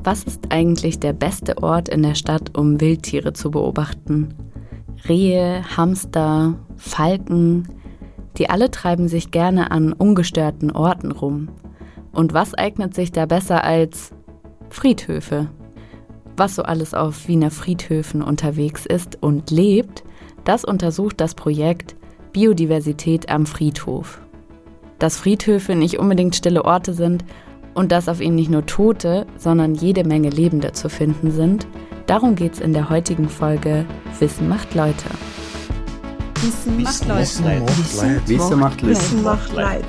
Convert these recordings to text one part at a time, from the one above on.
Was ist eigentlich der beste Ort in der Stadt, um Wildtiere zu beobachten? Rehe, Hamster, Falken, die alle treiben sich gerne an ungestörten Orten rum. Und was eignet sich da besser als Friedhöfe? Was so alles auf Wiener Friedhöfen unterwegs ist und lebt, das untersucht das Projekt Biodiversität am Friedhof. Dass Friedhöfe nicht unbedingt stille Orte sind und dass auf ihnen nicht nur Tote, sondern jede Menge Lebende zu finden sind, darum geht's in der heutigen Folge Wissen macht Leute. Wissen macht Leute. Wissen macht Leute.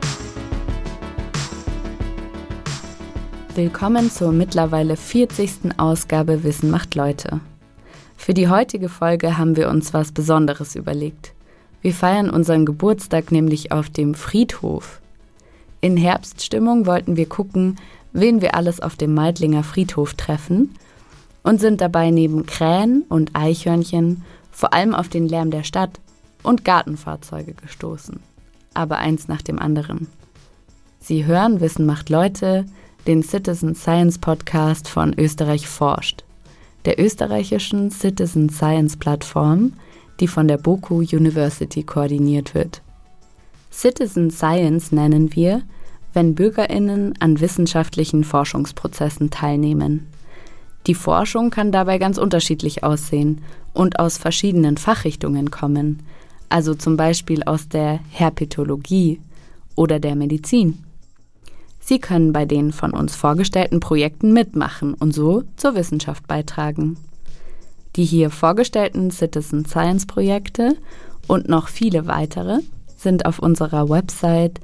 Willkommen zur mittlerweile 40. Ausgabe Wissen macht Leute. Für die heutige Folge haben wir uns was Besonderes überlegt. Wir feiern unseren Geburtstag nämlich auf dem Friedhof. In Herbststimmung wollten wir gucken, wen wir alles auf dem Meidlinger Friedhof treffen und sind dabei neben Krähen und Eichhörnchen vor allem auf den Lärm der Stadt und Gartenfahrzeuge gestoßen. Aber eins nach dem anderen. Sie hören Wissen macht Leute, den Citizen Science Podcast von Österreich forscht, der österreichischen Citizen Science Plattform, die von der BOKU University koordiniert wird. Citizen Science nennen wir, wenn BürgerInnen an wissenschaftlichen Forschungsprozessen teilnehmen. Die Forschung kann dabei ganz unterschiedlich aussehen und aus verschiedenen Fachrichtungen kommen, also zum Beispiel aus der Herpetologie oder der Medizin. Sie können bei den von uns vorgestellten Projekten mitmachen und so zur Wissenschaft beitragen. Die hier vorgestellten Citizen Science Projekte und noch viele weitere sind auf unserer Website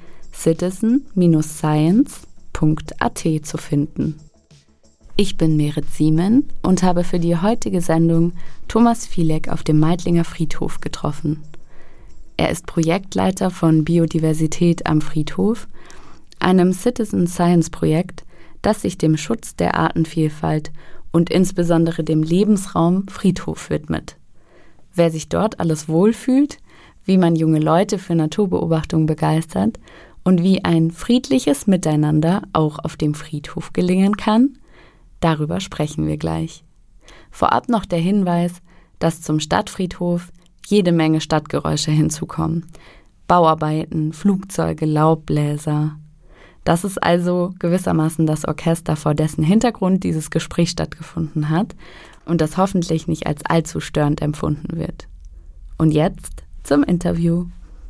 citizen-science.at zu finden. Ich bin Merit Siemen und habe für die heutige Sendung Thomas Fielek auf dem Meidlinger Friedhof getroffen. Er ist Projektleiter von Biodiversität am Friedhof, einem Citizen Science Projekt, das sich dem Schutz der Artenvielfalt und insbesondere dem Lebensraum Friedhof widmet. Wer sich dort alles wohlfühlt, wie man junge Leute für Naturbeobachtung begeistert und wie ein friedliches Miteinander auch auf dem Friedhof gelingen kann, darüber sprechen wir gleich. Vorab noch der Hinweis, dass zum Stadtfriedhof jede Menge Stadtgeräusche hinzukommen. Bauarbeiten, Flugzeuge, Laubbläser. Das ist also gewissermaßen das Orchester, vor dessen Hintergrund dieses Gespräch stattgefunden hat und das hoffentlich nicht als allzu störend empfunden wird. Und jetzt zum Interview.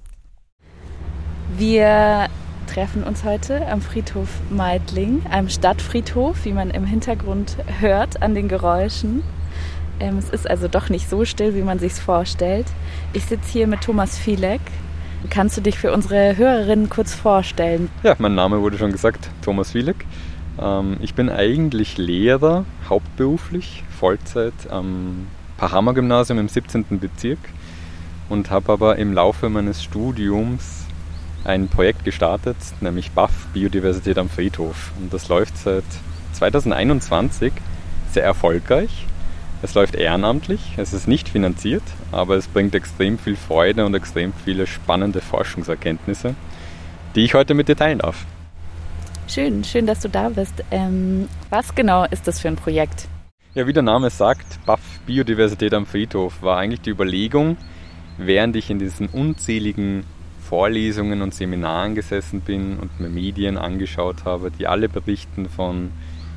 Wir treffen uns heute am Friedhof Meidling, einem Stadtfriedhof, wie man im Hintergrund hört an den Geräuschen. Es ist also doch nicht so still, wie man sich's vorstellt. Ich sitze hier mit Thomas Fielek. Kannst du dich für unsere Hörerinnen kurz vorstellen? Ja, mein Name wurde schon gesagt, Thomas Fielek. Ich bin eigentlich Lehrer, hauptberuflich, Vollzeit am Pahammer-Gymnasium im 17. Bezirk und habe aber im Laufe meines Studiums ein Projekt gestartet, nämlich BAF, Biodiversität am Friedhof. Und das läuft seit 2021 sehr erfolgreich. Es läuft ehrenamtlich, es ist nicht finanziert, aber es bringt extrem viel Freude und extrem viele spannende Forschungserkenntnisse, die ich heute mit dir teilen darf. Schön, dass du da bist. Was genau ist das für ein Projekt? Ja, wie der Name sagt, BAF, Biodiversität am Friedhof, war eigentlich die Überlegung, während ich in diesen unzähligen Vorlesungen und Seminaren gesessen bin und mir Medien angeschaut habe, die alle berichten von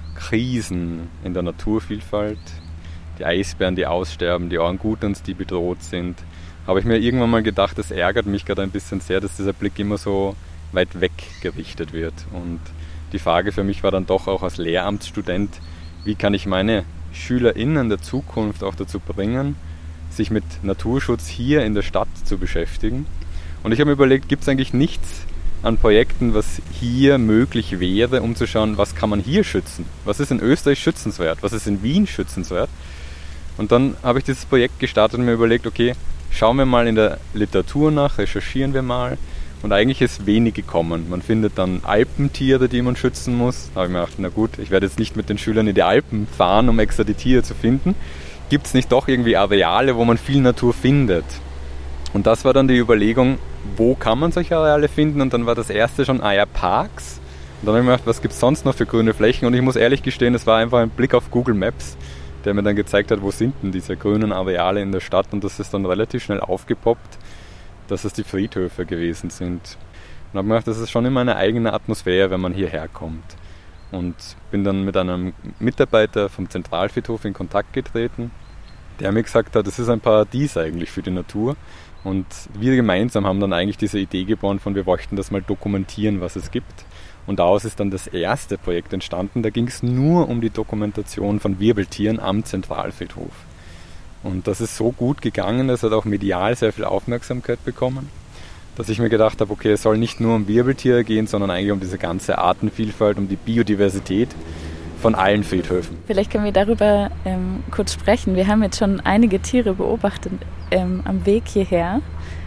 Krisen in der Naturvielfalt, die Eisbären, die aussterben, die Orang-Utans, die bedroht sind, habe ich mir irgendwann mal gedacht, das ärgert mich gerade ein bisschen sehr, dass dieser Blick immer so weit weg gerichtet wird. Und die Frage für mich war dann doch auch als Lehramtsstudent, wie kann ich meine SchülerInnen der Zukunft auch dazu bringen, sich mit Naturschutz hier in der Stadt zu beschäftigen. Und ich habe mir überlegt, gibt es eigentlich nichts an Projekten, was hier möglich wäre, um zu schauen, was kann man hier schützen? Was ist in Österreich schützenswert? Was ist in Wien schützenswert? Und dann habe ich dieses Projekt gestartet und mir überlegt, okay, schauen wir mal in der Literatur nach, recherchieren wir mal. Und eigentlich ist wenig gekommen. Man findet dann Alpentiere, die man schützen muss. Da habe ich mir gedacht, na gut, ich werde jetzt nicht mit den Schülern in die Alpen fahren, um extra die Tiere zu finden. Gibt es nicht doch irgendwie Areale, wo man viel Natur findet? Und das war dann die Überlegung, wo kann man solche Areale finden? Und dann war das erste schon, Parks. dann habe ich mir gedacht, was gibt es sonst noch für grüne Flächen? Und ich muss ehrlich gestehen, es war einfach ein Blick auf Google Maps, der mir dann gezeigt hat, wo sind denn diese grünen Areale in der Stadt. Und das ist dann relativ schnell aufgepoppt, dass es die Friedhöfe gewesen sind. Und habe mir gedacht, das ist schon immer eine eigene Atmosphäre, wenn man hierher kommt. Und bin dann mit einem Mitarbeiter vom Zentralfriedhof in Kontakt getreten, der mir gesagt hat, das ist ein Paradies eigentlich für die Natur. Und wir gemeinsam haben dann eigentlich diese Idee geboren von, wir wollten das mal dokumentieren, was es gibt. Und daraus ist dann das erste Projekt entstanden. Da ging es nur um die Dokumentation von Wirbeltieren am Zentralfriedhof. Und das ist so gut gegangen, das hat auch medial sehr viel Aufmerksamkeit bekommen, dass ich mir gedacht habe, okay, es soll nicht nur um Wirbeltiere gehen, sondern eigentlich um diese ganze Artenvielfalt, um die Biodiversität von allen Friedhöfen. Vielleicht können wir darüber kurz sprechen. Wir haben jetzt schon einige Tiere beobachtet am Weg hierher.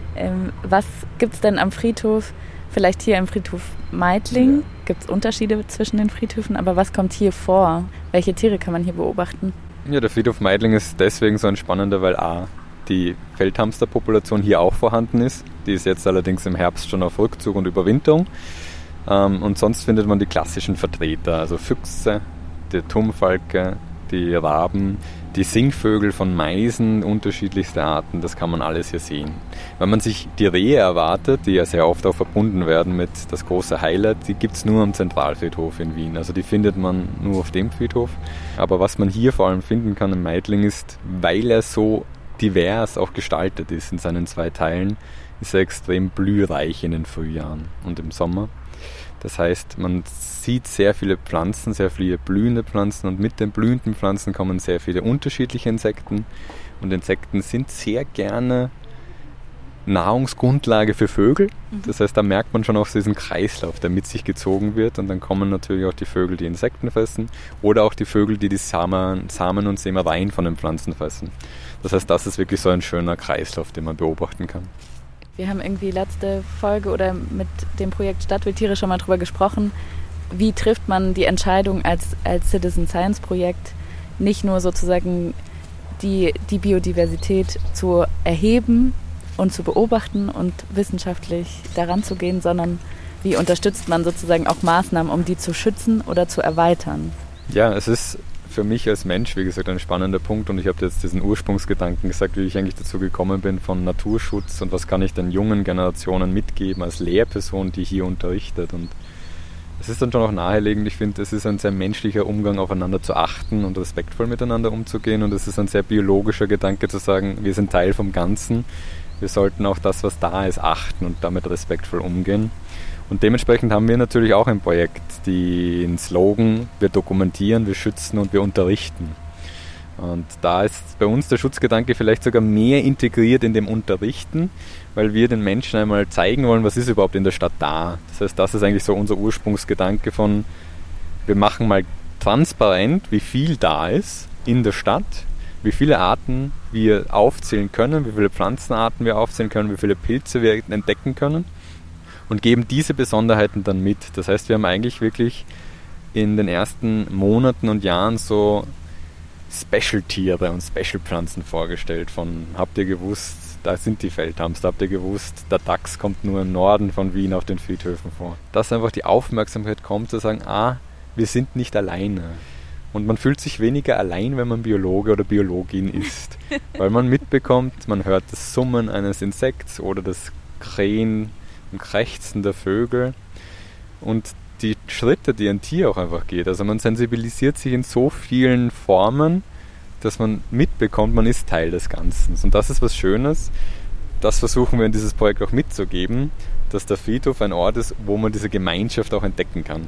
Was gibt es denn am Friedhof? Vielleicht hier im Friedhof Meidling? Ja. Gibt es Unterschiede zwischen den Friedhöfen? Aber was kommt hier vor? Welche Tiere kann man hier beobachten? Ja, der Friedhof Meidling ist deswegen so ein spannender, weil die Feldhamsterpopulation hier auch vorhanden ist. Die ist jetzt allerdings im Herbst schon auf Rückzug und Überwinterung. Und sonst findet man die klassischen Vertreter, also Füchse, die Turmfalke, die Raben, die Singvögel von Meisen, unterschiedlichste Arten, das kann man alles hier sehen. Wenn man sich die Rehe erwartet, die ja sehr oft auch verbunden werden mit das große Highlight, die gibt es nur am Zentralfriedhof in Wien. Also die findet man nur auf dem Friedhof. Aber was man hier vor allem finden kann im Meidling ist, weil er so divers auch gestaltet ist in seinen 2 Teilen, ist er extrem blühreich in den Frühjahren und im Sommer. Das heißt, man sieht sehr viele Pflanzen, sehr viele blühende Pflanzen und mit den blühenden Pflanzen kommen sehr viele unterschiedliche Insekten. Und Insekten sind sehr gerne Nahrungsgrundlage für Vögel. Das heißt, da merkt man schon auch diesen Kreislauf, der mit sich gezogen wird. Und dann kommen natürlich auch die Vögel, die Insekten fressen oder auch die Vögel, die Samen und Sämereien von den Pflanzen fressen. Das heißt, das ist wirklich so ein schöner Kreislauf, den man beobachten kann. Wir haben irgendwie letzte Folge oder mit dem Projekt Stadtwildtiere schon mal drüber gesprochen. Wie trifft man die Entscheidung als Citizen Science Projekt, nicht nur sozusagen die Biodiversität zu erheben und zu beobachten und wissenschaftlich daran zu gehen, sondern wie unterstützt man sozusagen auch Maßnahmen, um die zu schützen oder zu erweitern? Ja, es ist für mich als Mensch, wie gesagt, ein spannender Punkt und ich habe jetzt diesen Ursprungsgedanken gesagt, wie ich eigentlich dazu gekommen bin von Naturschutz und was kann ich den jungen Generationen mitgeben als Lehrperson, die hier unterrichtet. Und es ist dann schon auch naheliegend, ich finde, es ist ein sehr menschlicher Umgang, aufeinander zu achten und respektvoll miteinander umzugehen und es ist ein sehr biologischer Gedanke zu sagen, wir sind Teil vom Ganzen, wir sollten auch das, was da ist, achten und damit respektvoll umgehen. Und dementsprechend haben wir natürlich auch ein Projekt, den Slogan, wir dokumentieren, wir schützen und wir unterrichten. Und da ist bei uns der Schutzgedanke vielleicht sogar mehr integriert in dem Unterrichten, weil wir den Menschen einmal zeigen wollen, was ist überhaupt in der Stadt da. Das heißt, das ist eigentlich so unser Ursprungsgedanke von, wir machen mal transparent, wie viel da ist in der Stadt, wie viele Arten wir aufzählen können, wie viele Pflanzenarten wir aufzählen können, wie viele Pilze wir entdecken können. Und geben diese Besonderheiten dann mit. Das heißt, wir haben eigentlich wirklich in den ersten Monaten und Jahren so Special-Tiere und Special-Pflanzen vorgestellt. Von, habt ihr gewusst, da sind die Feldhamster, habt ihr gewusst, der Dachs kommt nur im Norden von Wien auf den Friedhöfen vor. Dass einfach die Aufmerksamkeit kommt, zu sagen, wir sind nicht alleine. Und man fühlt sich weniger allein, wenn man Biologe oder Biologin ist. Weil man mitbekommt, man hört das Summen eines Insekts oder das Krähen und Krächzen der Vögel und die Schritte, die ein Tier auch einfach geht. Also man sensibilisiert sich in so vielen Formen, dass man mitbekommt, man ist Teil des Ganzen. Und das ist was Schönes. Das versuchen wir in dieses Projekt auch mitzugeben, dass der Friedhof ein Ort ist, wo man diese Gemeinschaft auch entdecken kann.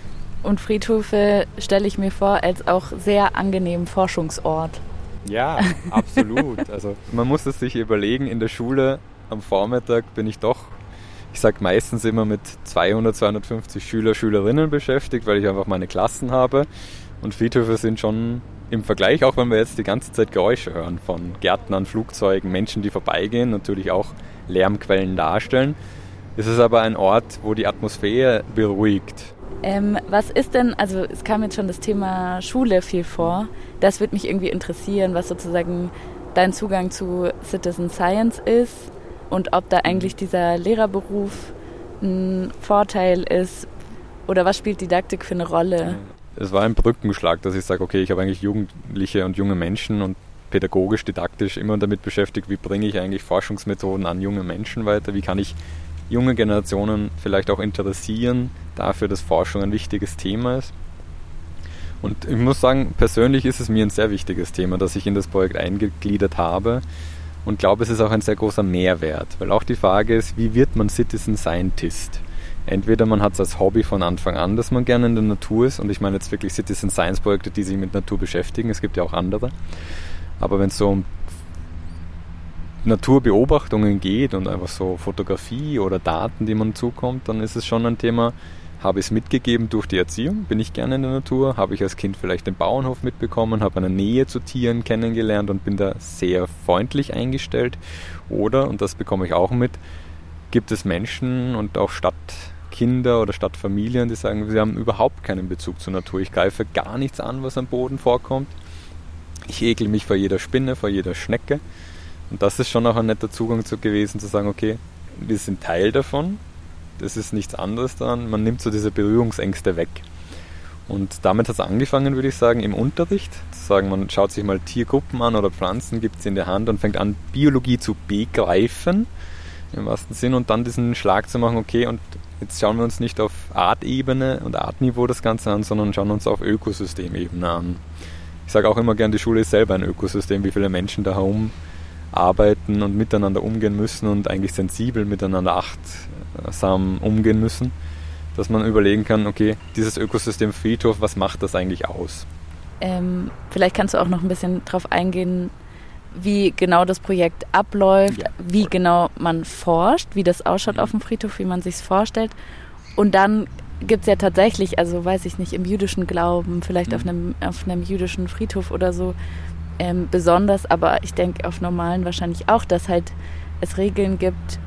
Und Friedhöfe stelle ich mir vor als auch sehr angenehmen Forschungsort. Ja, absolut. Also man muss es sich überlegen, in der Schule am Vormittag bin ich doch, ich sage meistens immer mit 200, 250 Schüler, Schülerinnen beschäftigt, weil ich einfach meine Klassen habe. Und Friedhöfe sind schon im Vergleich, auch wenn wir jetzt die ganze Zeit Geräusche hören von Gärtnern, Flugzeugen, Menschen, die vorbeigehen, natürlich auch Lärmquellen darstellen, ist es aber ein Ort, wo die Atmosphäre beruhigt. Was ist denn, also es kam jetzt schon das Thema Schule viel vor, das würde mich irgendwie interessieren, was sozusagen dein Zugang zu Citizen Science ist und ob da eigentlich dieser Lehrerberuf ein Vorteil ist, Oder was spielt Didaktik für eine Rolle? Es war ein Brückenschlag, dass ich sage, okay, ich habe eigentlich Jugendliche und junge Menschen und pädagogisch, didaktisch immer damit beschäftigt, wie bringe ich eigentlich Forschungsmethoden an junge Menschen weiter, wie kann ich junge Generationen vielleicht auch interessieren dafür, dass Forschung ein wichtiges Thema ist. Und ich muss sagen, persönlich ist es mir ein sehr wichtiges Thema, das ich in das Projekt eingegliedert habe und glaube, es ist auch ein sehr großer Mehrwert, weil auch die Frage ist, wie wird man Citizen Scientist? Entweder man hat es als Hobby von Anfang an, dass man gerne in der Natur ist, und ich meine jetzt wirklich Citizen Science Projekte, die sich mit Natur beschäftigen, es gibt ja auch andere, aber wenn es so um Naturbeobachtungen geht und einfach so Fotografie oder Daten, die man zukommt, dann ist es schon ein Thema, habe ich es mitgegeben durch die Erziehung, bin ich gerne in der Natur, habe ich als Kind vielleicht den Bauernhof mitbekommen, habe eine Nähe zu Tieren kennengelernt und bin da sehr freundlich eingestellt, oder, und das bekomme ich auch mit, gibt es Menschen und auch Stadtkinder oder Stadtfamilien, die sagen, sie haben überhaupt keinen Bezug zur Natur, ich greife gar nichts an, was am Boden vorkommt, ich ekel mich vor jeder Spinne, vor jeder Schnecke. Und das ist schon auch ein netter Zugang gewesen, zu sagen, okay, wir sind Teil davon, das ist nichts anderes daran, man nimmt so diese Berührungsängste weg. Und damit hat es angefangen, würde ich sagen, im Unterricht, zu sagen, man schaut sich mal Tiergruppen an oder Pflanzen, gibt sie in der Hand und fängt an, Biologie zu begreifen, im wahrsten Sinn, und dann diesen Schlag zu machen, okay, und jetzt schauen wir uns nicht auf Artebene und Artniveau das Ganze an, sondern schauen uns auf Ökosystemebene an. Ich sage auch immer gern, die Schule ist selber ein Ökosystem, wie viele Menschen da herum arbeiten und miteinander umgehen müssen und eigentlich sensibel miteinander achtsam umgehen müssen, dass man überlegen kann, okay, dieses Ökosystem Friedhof, was macht das eigentlich aus? Vielleicht kannst du auch noch ein bisschen darauf eingehen, wie genau das Projekt abläuft, wie genau man forscht, wie das ausschaut auf dem Friedhof, wie man sich es vorstellt. Und dann gibt es ja tatsächlich, also weiß ich nicht, im jüdischen Glauben, vielleicht auf einem jüdischen Friedhof oder so, besonders, aber ich denke auf normalen wahrscheinlich auch, dass halt es Regeln gibt,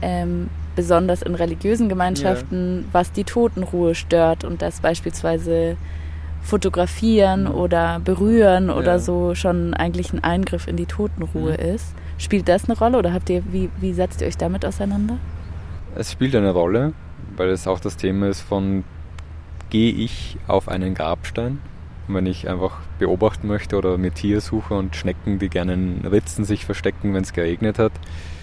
besonders in religiösen Gemeinschaften, was die Totenruhe stört, und dass beispielsweise Fotografieren oder Berühren oder so schon eigentlich ein Eingriff in die Totenruhe ist. Spielt das eine Rolle, oder wie setzt ihr euch damit auseinander? Es spielt eine Rolle, weil es auch das Thema ist von, gehe ich auf einen Grabstein? Und wenn ich einfach beobachten möchte oder mir Tiere suche und Schnecken, die gerne in Ritzen sich verstecken, wenn es geregnet hat,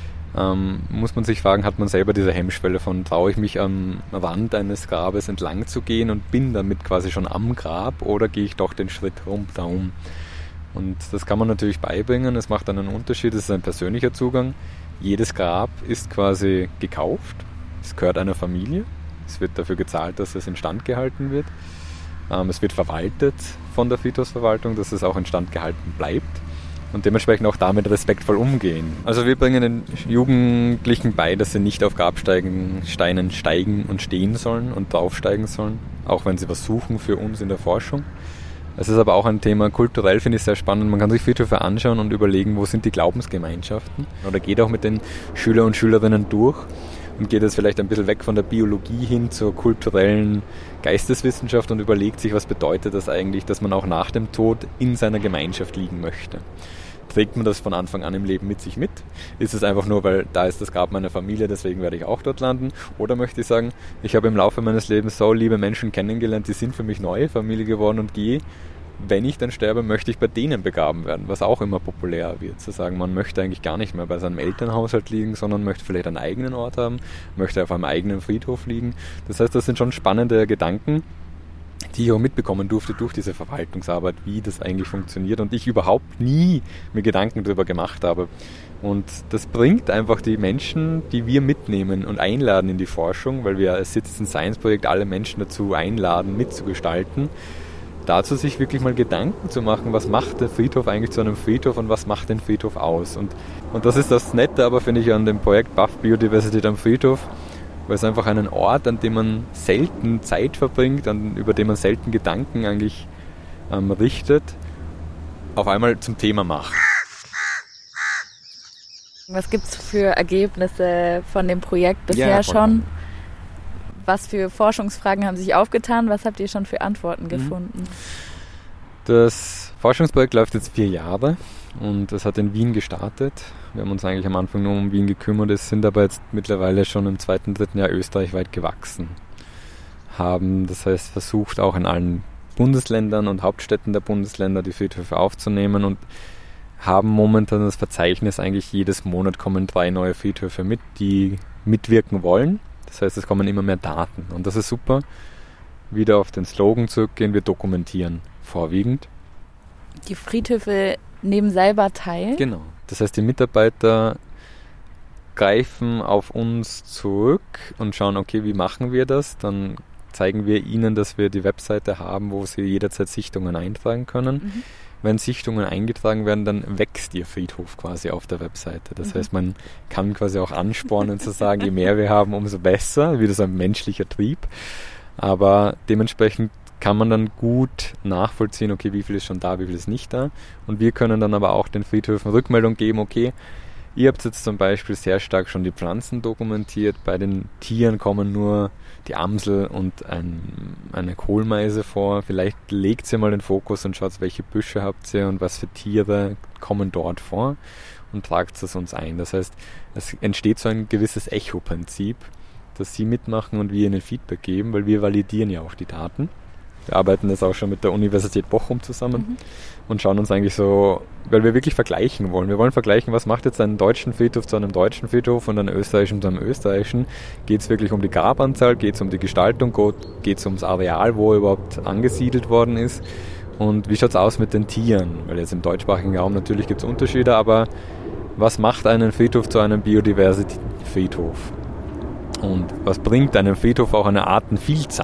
muss man sich fragen, hat man selber diese Hemmschwelle von, traue ich mich am Rand eines Grabes entlang zu gehen und bin damit quasi schon am Grab, oder gehe ich doch den Schritt darum? Und das kann man natürlich beibringen, es macht einen Unterschied, es ist ein persönlicher Zugang. Jedes Grab ist quasi gekauft, es gehört einer Familie, es wird dafür gezahlt, dass es instand gehalten wird. Es wird verwaltet von der Friedhofsverwaltung, dass es auch instand gehalten bleibt und dementsprechend auch damit respektvoll umgehen. Also wir bringen den Jugendlichen bei, dass sie nicht auf Grabsteinen steigen und stehen sollen und draufsteigen sollen, auch wenn sie was suchen für uns in der Forschung. Es ist aber auch ein Thema, kulturell finde ich sehr spannend, man kann sich Friedhöfe anschauen und überlegen, wo sind die Glaubensgemeinschaften, oder geht auch mit den Schüler und Schülerinnen durch und geht jetzt vielleicht ein bisschen weg von der Biologie hin zur kulturellen Geisteswissenschaft und überlegt sich, was bedeutet das eigentlich, dass man auch nach dem Tod in seiner Gemeinschaft liegen möchte. Trägt man das von Anfang an im Leben mit sich mit? Ist es einfach nur, weil da ist das Grab meiner Familie, deswegen werde ich auch dort landen? Oder möchte ich sagen, ich habe im Laufe meines Lebens so liebe Menschen kennengelernt, die sind für mich neue Familie geworden, und gehe, wenn ich dann sterbe, möchte ich bei denen begraben werden, was auch immer populärer wird. Zu sagen, man möchte eigentlich gar nicht mehr bei seinem Elternhaushalt liegen, sondern möchte vielleicht einen eigenen Ort haben, möchte auf einem eigenen Friedhof liegen. Das heißt, das sind schon spannende Gedanken, die ich auch mitbekommen durfte durch diese Verwaltungsarbeit, wie das eigentlich funktioniert, und ich überhaupt nie mir Gedanken darüber gemacht habe. Und das bringt einfach die Menschen, die wir mitnehmen und einladen in die Forschung, weil wir als Citizen Science Projekt alle Menschen dazu einladen, mitzugestalten, dazu sich wirklich mal Gedanken zu machen, was macht der Friedhof eigentlich zu einem Friedhof und was macht den Friedhof aus. Und das ist das Nette, aber finde ich, an dem Projekt BAF Biodiversität am Friedhof, weil es einfach einen Ort, an dem man selten Zeit verbringt, über den man selten Gedanken eigentlich richtet, auf einmal zum Thema macht. Was gibt es für Ergebnisse von dem Projekt bisher schon? Was für Forschungsfragen haben sich aufgetan? Was habt ihr schon für Antworten gefunden? Das Forschungsprojekt läuft jetzt 4 Jahre und es hat in Wien gestartet. Wir haben uns eigentlich am Anfang nur um Wien gekümmert, es sind aber jetzt mittlerweile schon im 2., 3. Jahr österreichweit gewachsen. haben, das heißt, versucht auch in allen Bundesländern und Hauptstädten der Bundesländer die Friedhöfe aufzunehmen und haben momentan das Verzeichnis, eigentlich jedes Monat kommen 3 neue Friedhöfe mit, die mitwirken wollen. Das heißt, es kommen immer mehr Daten und das ist super. Wieder auf den Slogan zurückgehen, wir dokumentieren vorwiegend. Die Friedhöfe nehmen selber teil? Genau. Das heißt, die Mitarbeiter greifen auf uns zurück und schauen, okay, wie machen wir das? Dann zeigen wir ihnen, dass wir die Webseite haben, wo sie jederzeit Sichtungen eintragen können. Mhm. Wenn Sichtungen eingetragen werden, dann wächst ihr Friedhof quasi auf der Webseite. Das heißt, man kann quasi auch anspornen zu sagen, je mehr wir haben, umso besser, wie das ein menschlicher Trieb. Aber dementsprechend kann man dann gut nachvollziehen, okay, wie viel ist schon da, wie viel ist nicht da. Und wir können dann aber auch den Friedhöfen Rückmeldung geben, okay, ihr habt jetzt zum Beispiel sehr stark schon die Pflanzen dokumentiert, bei den Tieren kommen nur die Amsel und eine Kohlmeise vor. Vielleicht legt ihr mal den Fokus und schaut, welche Büsche habt ihr und was für Tiere kommen dort vor und tragt es uns ein. Das heißt, es entsteht so ein gewisses Echo-Prinzip, dass sie mitmachen und wir ihnen Feedback geben, weil wir validieren ja auch die Daten. Wir arbeiten jetzt auch schon mit der Universität Bochum zusammen und schauen uns eigentlich so, weil wir wirklich vergleichen wollen. Wir wollen vergleichen, was macht jetzt einen deutschen Friedhof zu einem deutschen Friedhof und einen österreichischen zu einem österreichischen. Geht es wirklich um die Grabanzahl, geht es um die Gestaltung, geht es ums Areal, wo er überhaupt angesiedelt worden ist und wie schaut es aus mit den Tieren? Weil jetzt im deutschsprachigen Raum natürlich gibt es Unterschiede, aber was macht einen Friedhof zu einem Biodiversity-Friedhof? Und was bringt einem Friedhof auch eine Artenvielzahl?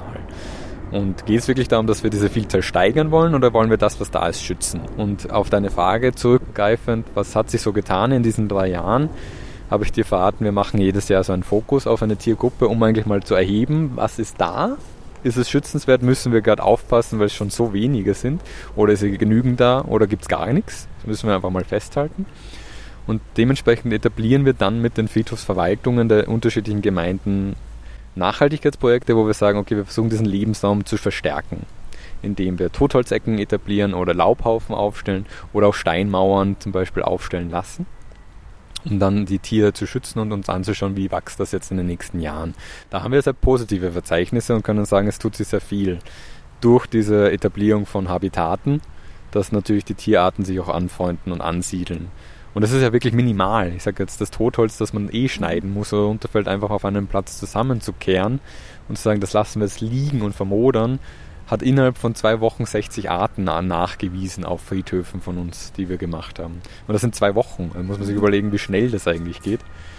Und geht es wirklich darum, dass wir diese Vielzahl steigern wollen oder wollen wir das, was da ist, schützen? Und auf deine Frage zurückgreifend, was hat sich so getan in diesen 3 Jahren, habe ich dir verraten, wir machen jedes Jahr so einen Fokus auf eine Tiergruppe, um eigentlich mal zu erheben, was ist da? Ist es schützenswert? Müssen wir gerade aufpassen, weil es schon so wenige sind? Oder ist es genügend da? Oder gibt es gar nichts? Das müssen wir einfach mal festhalten. Und dementsprechend etablieren wir dann mit den Friedhofsverwaltungen der unterschiedlichen Gemeinden Nachhaltigkeitsprojekte, wo wir sagen, okay, wir versuchen diesen Lebensraum zu verstärken, indem wir Totholzecken etablieren oder Laubhaufen aufstellen oder auch Steinmauern zum Beispiel aufstellen lassen, um dann die Tiere zu schützen und uns anzuschauen, wie wächst das jetzt in den nächsten Jahren. Da haben wir sehr positive Verzeichnisse und können sagen, es tut sich sehr viel durch diese Etablierung von Habitaten, dass natürlich die Tierarten sich auch anfreunden und ansiedeln. Und das ist ja wirklich minimal. Ich sage jetzt, das Totholz, das man schneiden muss oder runterfällt, einfach auf einem Platz zusammenzukehren und zu sagen, das lassen wir jetzt liegen und vermodern, hat innerhalb von 2 Wochen 60 Arten nachgewiesen auf Friedhöfen von uns, die wir gemacht haben. Und das sind 2 Wochen. Da muss man sich überlegen, wie schnell das eigentlich geht.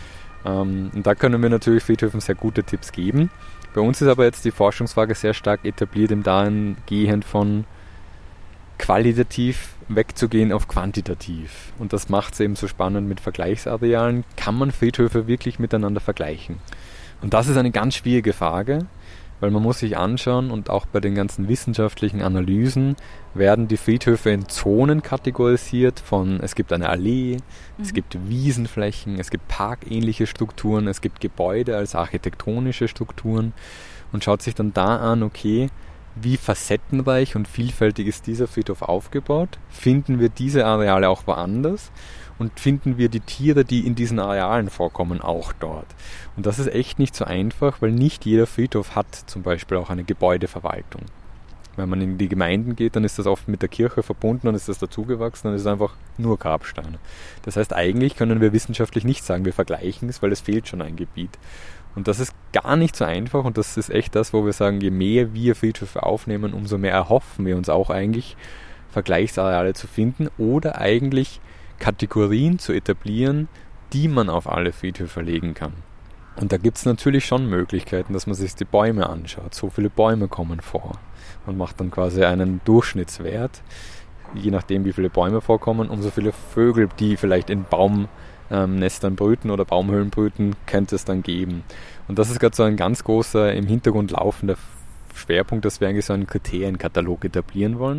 Und da können wir natürlich Friedhöfen sehr gute Tipps geben. Bei uns ist aber jetzt die Forschungsfrage sehr stark etabliert im dahingehend von qualitativ wegzugehen auf quantitativ. Und das macht es eben so spannend mit Vergleichsarealen. Kann man Friedhöfe wirklich miteinander vergleichen? Und das ist eine ganz schwierige Frage, weil man muss sich anschauen und auch bei den ganzen wissenschaftlichen Analysen werden die Friedhöfe in Zonen kategorisiert von, es gibt eine Allee, es gibt Wiesenflächen, es gibt parkähnliche Strukturen, es gibt Gebäude als architektonische Strukturen und schaut sich dann da an, okay, wie facettenreich und vielfältig ist dieser Friedhof aufgebaut? Finden wir diese Areale auch woanders? Und finden wir die Tiere, die in diesen Arealen vorkommen, auch dort? Und das ist echt nicht so einfach, weil nicht jeder Friedhof hat zum Beispiel auch eine Gebäudeverwaltung. Wenn man in die Gemeinden geht, dann ist das oft mit der Kirche verbunden, dann ist das dazugewachsen, dann ist es einfach nur Grabsteine. Das heißt, eigentlich können wir wissenschaftlich nicht sagen, wir vergleichen es, weil es fehlt schon ein Gebiet. Und das ist gar nicht so einfach und das ist echt das, wo wir sagen, je mehr wir Friedhöfe aufnehmen, umso mehr erhoffen wir uns auch eigentlich, Vergleichsareale zu finden oder eigentlich Kategorien zu etablieren, die man auf alle Friedhöfe legen kann. Und da gibt es natürlich schon Möglichkeiten, dass man sich die Bäume anschaut. So viele Bäume kommen vor. Man macht dann quasi einen Durchschnittswert, je nachdem wie viele Bäume vorkommen, umso viele Vögel, die vielleicht in Baumnestern brüten oder Baumhöhlen brüten, könnte es dann geben. Und das ist gerade so ein ganz großer im Hintergrund laufender Schwerpunkt, dass wir eigentlich so einen Kriterienkatalog etablieren wollen.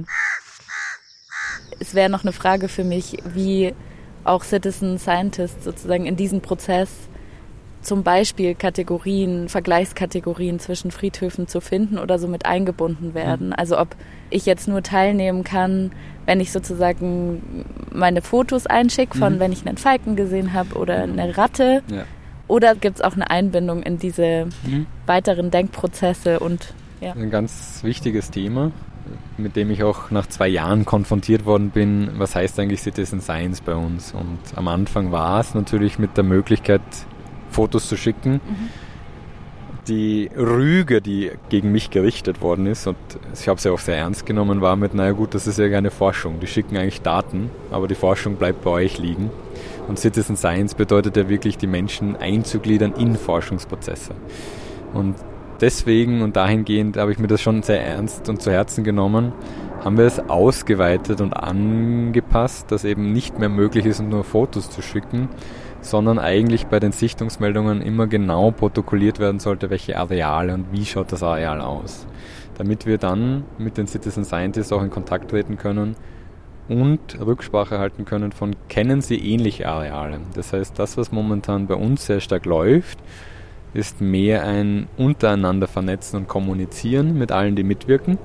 Es wäre noch eine Frage für mich, wie auch Citizen Scientists sozusagen in diesem Prozess zum Beispiel Kategorien, Vergleichskategorien zwischen Friedhöfen zu finden oder so mit eingebunden werden. Also ob ich jetzt nur teilnehmen kann, wenn ich sozusagen meine Fotos einschicke von, wenn ich einen Falken gesehen habe oder eine Ratte. Ja. Oder gibt es auch eine Einbindung in diese weiteren Denkprozesse und Ja. Ein ganz wichtiges Thema, mit dem ich auch nach 2 Jahren konfrontiert worden bin. Was heißt eigentlich Citizen Science bei uns? Und am Anfang war es natürlich mit der Möglichkeit, Fotos zu schicken. Die Rüge, die gegen mich gerichtet worden ist, und ich habe es ja auch sehr ernst genommen, war mit, naja gut, das ist ja keine Forschung. Die schicken eigentlich Daten, aber die Forschung bleibt bei euch liegen. Und Citizen Science bedeutet ja wirklich, die Menschen einzugliedern in Forschungsprozesse. Und deswegen und dahingehend habe ich mir das schon sehr ernst und zu Herzen genommen, haben wir es ausgeweitet und angepasst, dass eben nicht mehr möglich ist, nur Fotos zu schicken, sondern eigentlich bei den Sichtungsmeldungen immer genau protokolliert werden sollte, welche Areale und wie schaut das Areal aus. Damit wir dann mit den Citizen Scientists auch in Kontakt treten können und Rücksprache halten können von, kennen sie ähnliche Areale. Das heißt, das, was momentan bei uns sehr stark läuft, ist mehr ein untereinander vernetzen und kommunizieren mit allen, die mitwirken.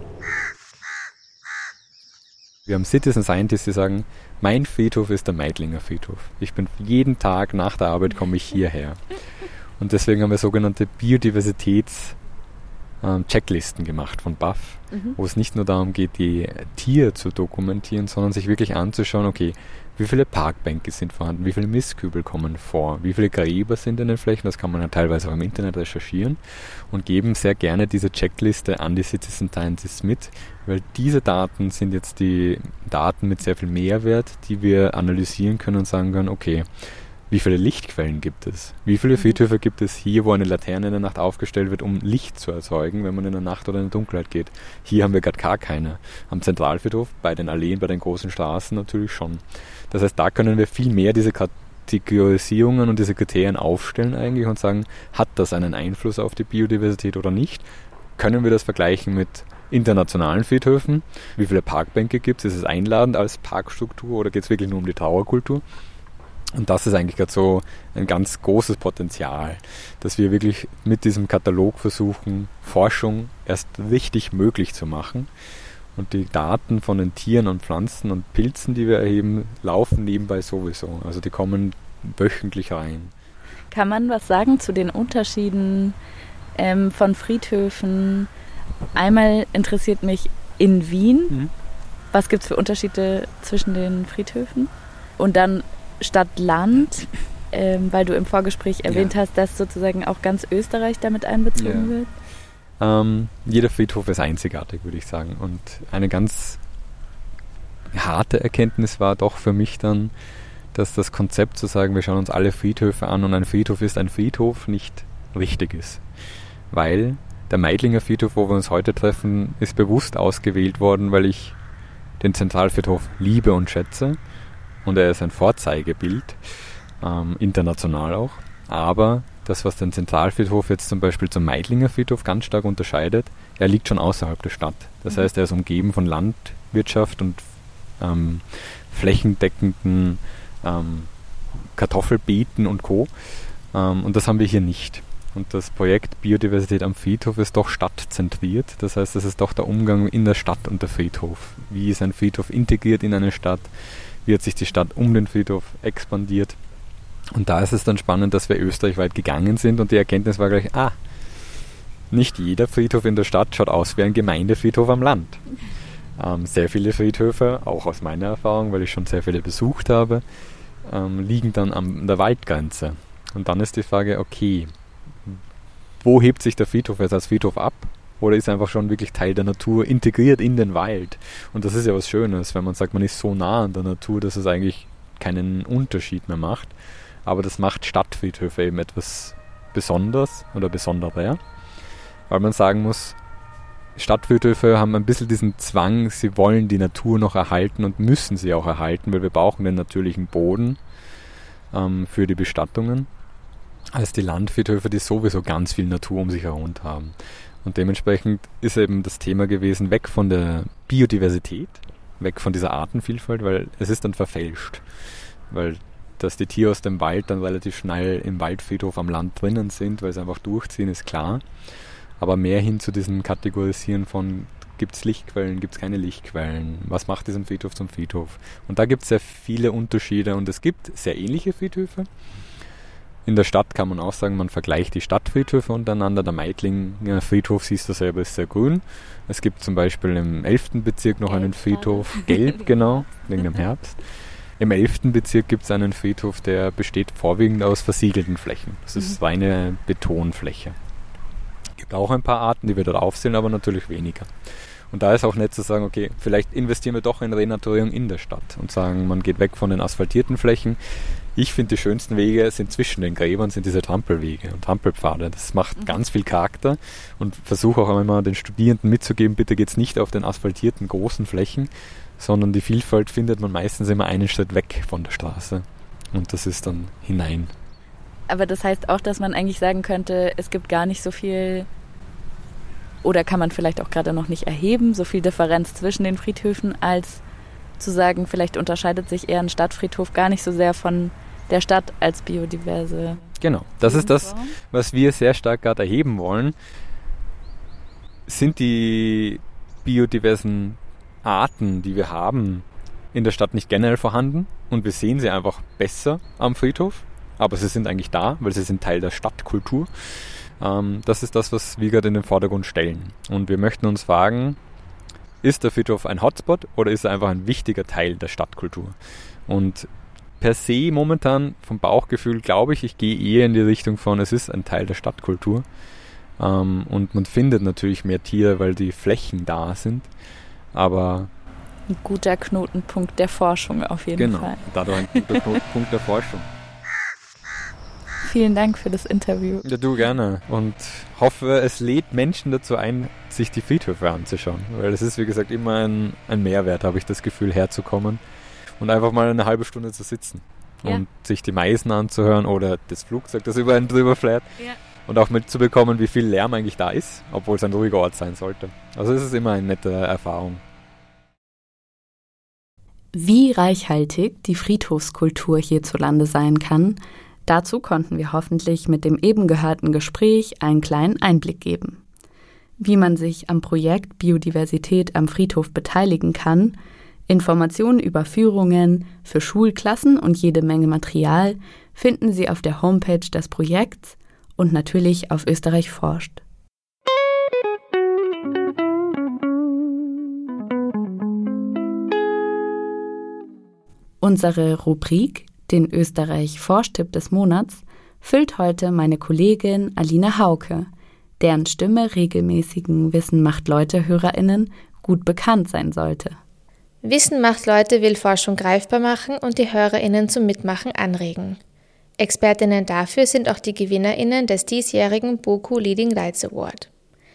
Wir haben Citizen Scientists, die sagen, mein Friedhof ist der Meidlinger Friedhof. Ich bin jeden Tag nach der Arbeit komme ich hierher. Und deswegen haben wir sogenannte Biodiversitäts-Checklisten gemacht von BAF, wo es nicht nur darum geht, die Tiere zu dokumentieren, sondern sich wirklich anzuschauen, okay, wie viele Parkbänke sind vorhanden, wie viele Mistkübel kommen vor, wie viele Gräber sind in den Flächen, das kann man ja teilweise auch im Internet recherchieren und geben sehr gerne diese Checkliste an die Citizen Scientists mit, weil diese Daten sind jetzt die Daten mit sehr viel Mehrwert, die wir analysieren können und sagen können, okay, wie viele Lichtquellen gibt es? Wie viele Friedhöfe gibt es hier, wo eine Laterne in der Nacht aufgestellt wird, um Licht zu erzeugen, wenn man in der Nacht oder in der Dunkelheit geht? Hier haben wir gerade gar keine. Am Zentralfriedhof, bei den Alleen, bei den großen Straßen natürlich schon. Das heißt, da können wir viel mehr diese Kategorisierungen und diese Kriterien aufstellen eigentlich und sagen, hat das einen Einfluss auf die Biodiversität oder nicht? Können wir das vergleichen mit internationalen Friedhöfen? Wie viele Parkbänke gibt es? Ist es einladend als Parkstruktur oder geht es wirklich nur um die Trauerkultur? Und das ist eigentlich gerade so ein ganz großes Potenzial, dass wir wirklich mit diesem Katalog versuchen, Forschung erst richtig möglich zu machen. Und die Daten von den Tieren und Pflanzen und Pilzen, die wir erheben, laufen nebenbei sowieso. Also die kommen wöchentlich rein. Kann man was sagen zu den Unterschieden von Friedhöfen? Einmal interessiert mich in Wien, was gibt es für Unterschiede zwischen den Friedhöfen? Und dann Stadt-Land, weil du im Vorgespräch erwähnt hast, dass sozusagen auch ganz Österreich damit einbezogen wird? Jeder Friedhof ist einzigartig, würde ich sagen. Und eine ganz harte Erkenntnis war doch für mich dann, dass das Konzept zu sagen, wir schauen uns alle Friedhöfe an und ein Friedhof ist ein Friedhof, nicht richtig ist. Weil der Meidlinger Friedhof, wo wir uns heute treffen, ist bewusst ausgewählt worden, weil ich den Zentralfriedhof liebe und schätze. Und er ist ein Vorzeigebild, international auch. Aber das, was den Zentralfriedhof jetzt zum Beispiel zum Meidlinger Friedhof ganz stark unterscheidet, er liegt schon außerhalb der Stadt. Das heißt, er ist umgeben von Landwirtschaft und flächendeckenden Kartoffelbeeten und Co. Und das haben wir hier nicht. Und das Projekt Biodiversität am Friedhof ist doch stadtzentriert. Das heißt, es ist doch der Umgang in der Stadt und der Friedhof. Wie ist ein Friedhof integriert in eine Stadt? Wie hat sich die Stadt um den Friedhof expandiert? Und da ist es dann spannend, dass wir österreichweit gegangen sind und die Erkenntnis war gleich, nicht jeder Friedhof in der Stadt schaut aus wie ein Gemeindefriedhof am Land. Sehr viele Friedhöfe, auch aus meiner Erfahrung, weil ich schon sehr viele besucht habe, liegen dann an der Waldgrenze. Und dann ist die Frage, okay, wo hebt sich der Friedhof jetzt als Friedhof ab? Oder ist einfach schon wirklich Teil der Natur, integriert in den Wald? Und das ist ja was Schönes, wenn man sagt, man ist so nah an der Natur, dass es eigentlich keinen Unterschied mehr macht. Aber das macht Stadtfriedhöfe eben etwas Besonderes oder besonderer. Weil man sagen muss, Stadtfriedhöfe haben ein bisschen diesen Zwang, sie wollen die Natur noch erhalten und müssen sie auch erhalten, weil wir brauchen den natürlichen Boden für die Bestattungen, als die Landfriedhöfe, die sowieso ganz viel Natur um sich herum haben. Und dementsprechend ist eben das Thema gewesen, weg von der Biodiversität, weg von dieser Artenvielfalt, weil es ist dann verfälscht. Weil dass die Tiere aus dem Wald dann relativ schnell im Waldfriedhof am Land drinnen sind, weil sie einfach durchziehen, ist klar. Aber mehr hin zu diesem Kategorisieren von, gibt es Lichtquellen, gibt es keine Lichtquellen, was macht diesen Friedhof zum Friedhof? Und da gibt es sehr viele Unterschiede und es gibt sehr ähnliche Friedhöfe. In der Stadt kann man auch sagen, man vergleicht die Stadtfriedhöfe untereinander. Der Meidlinger Friedhof, siehst du selber, ist sehr grün. Es gibt zum Beispiel im 11. Bezirk noch einen Friedhof, gelb genau, wegen dem Herbst. Im 11. Bezirk gibt es einen Friedhof, der besteht vorwiegend aus versiegelten Flächen. Das ist reine Betonfläche. Es gibt auch ein paar Arten, die wir dort aufzählen, aber natürlich weniger. Und da ist auch nett zu sagen, okay, vielleicht investieren wir doch in Renaturierung in der Stadt und sagen, man geht weg von den asphaltierten Flächen. Ich finde, die schönsten Wege sind zwischen den Gräbern, sind diese Trampelwege und Trampelpfade. Das macht ganz viel Charakter und versuche auch immer den Studierenden mitzugeben, bitte geht's nicht auf den asphaltierten großen Flächen, sondern die Vielfalt findet man meistens immer einen Schritt weg von der Straße. Und das ist dann hinein. Aber das heißt auch, dass man eigentlich sagen könnte, es gibt gar nicht so viel, oder kann man vielleicht auch gerade noch nicht erheben, so viel Differenz zwischen den Friedhöfen, als zu sagen, vielleicht unterscheidet sich eher ein Stadtfriedhof gar nicht so sehr von der Stadt als biodiverse. Genau, das ist das, was wir sehr stark gerade erheben wollen. Sind die biodiversen Arten, die wir haben, in der Stadt nicht generell vorhanden und wir sehen sie einfach besser am Friedhof, aber sie sind eigentlich da, weil sie sind Teil der Stadtkultur. Das ist das, was wir gerade in den Vordergrund stellen. Und wir möchten uns fragen, ist der Friedhof ein Hotspot oder ist er einfach ein wichtiger Teil der Stadtkultur? Und per se momentan vom Bauchgefühl glaube ich gehe eher in die Richtung von, es ist ein Teil der Stadtkultur. Und man findet natürlich mehr Tiere, weil die Flächen da sind. Aber ein guter Knotenpunkt der Forschung auf jeden Fall. Genau, dadurch ein guter Knotenpunkt der Forschung. Vielen Dank für das Interview. Ja, du gerne. Und hoffe, es lädt Menschen dazu ein, sich die Friedhöfe anzuschauen. Weil es ist, wie gesagt, immer ein Mehrwert, habe ich das Gefühl, herzukommen und einfach mal eine halbe Stunde zu sitzen und sich die Meisen anzuhören oder das Flugzeug, das über einen drüber fährt. Ja. Und auch mitzubekommen, wie viel Lärm eigentlich da ist, obwohl es ein ruhiger Ort sein sollte. Also es ist immer eine nette Erfahrung. Wie reichhaltig die Friedhofskultur hierzulande sein kann, dazu konnten wir hoffentlich mit dem eben gehörten Gespräch einen kleinen Einblick geben. Wie man sich am Projekt Biodiversität am Friedhof beteiligen kann, Informationen über Führungen für Schulklassen und jede Menge Material finden Sie auf der Homepage des Projekts und natürlich auf Österreich forscht. Unsere Rubrik, den Österreich Forschtipp des Monats, füllt heute meine Kollegin Alina Hauke, deren Stimme regelmäßigen Wissen macht Leute-HörerInnen gut bekannt sein sollte. Wissen macht Leute will Forschung greifbar machen und die HörerInnen zum Mitmachen anregen. ExpertInnen dafür sind auch die GewinnerInnen des diesjährigen BOKU Leading Lights Award.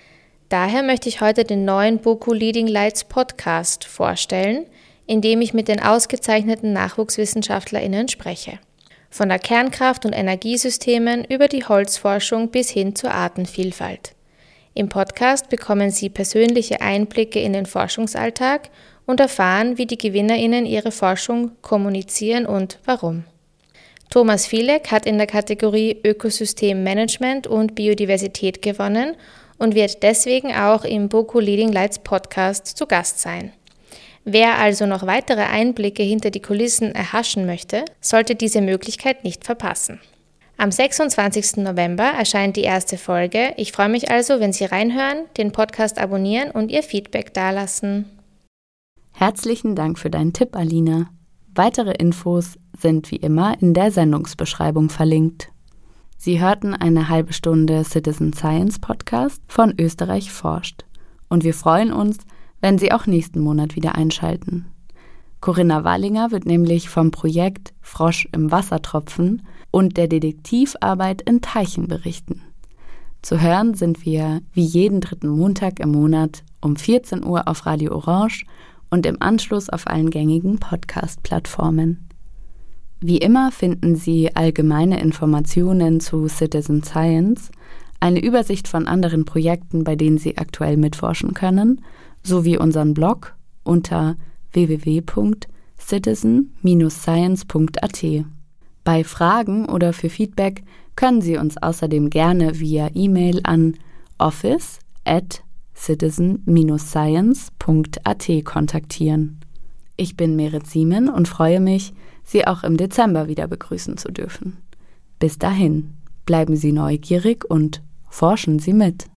Daher möchte ich heute den neuen BOKU Leading Lights Podcast vorstellen, in dem ich mit den ausgezeichneten NachwuchswissenschaftlerInnen spreche. Von der Kernkraft- und Energiesystemen über die Holzforschung bis hin zur Artenvielfalt. Im Podcast bekommen Sie persönliche Einblicke in den Forschungsalltag und erfahren, wie die GewinnerInnen ihre Forschung kommunizieren und warum. Thomas Fielek hat in der Kategorie Ökosystemmanagement und Biodiversität gewonnen und wird deswegen auch im BOKU Leading Lights Podcast zu Gast sein. Wer also noch weitere Einblicke hinter die Kulissen erhaschen möchte, sollte diese Möglichkeit nicht verpassen. Am 26. November erscheint die erste Folge. Ich freue mich also, wenn Sie reinhören, den Podcast abonnieren und Ihr Feedback dalassen. Herzlichen Dank für deinen Tipp, Alina. Weitere Infos sind wie immer in der Sendungsbeschreibung verlinkt. Sie hörten eine halbe Stunde Citizen Science Podcast von Österreich forscht. Und wir freuen uns, wenn Sie auch nächsten Monat wieder einschalten. Corinna Wallinger wird nämlich vom Projekt Frosch im Wassertropfen und der Detektivarbeit in Teichen berichten. Zu hören sind wir wie jeden dritten Montag im Monat um 14 Uhr auf Radio Orange und im Anschluss auf allen gängigen Podcast-Plattformen. Wie immer finden Sie allgemeine Informationen zu Citizen Science, eine Übersicht von anderen Projekten, bei denen Sie aktuell mitforschen können, sowie unseren Blog unter www.citizen-science.at. Bei Fragen oder für Feedback können Sie uns außerdem gerne via E-Mail an office@citizen-science.at kontaktieren. Ich bin Merit Siemen und freue mich, Sie auch im Dezember wieder begrüßen zu dürfen. Bis dahin, bleiben Sie neugierig und forschen Sie mit.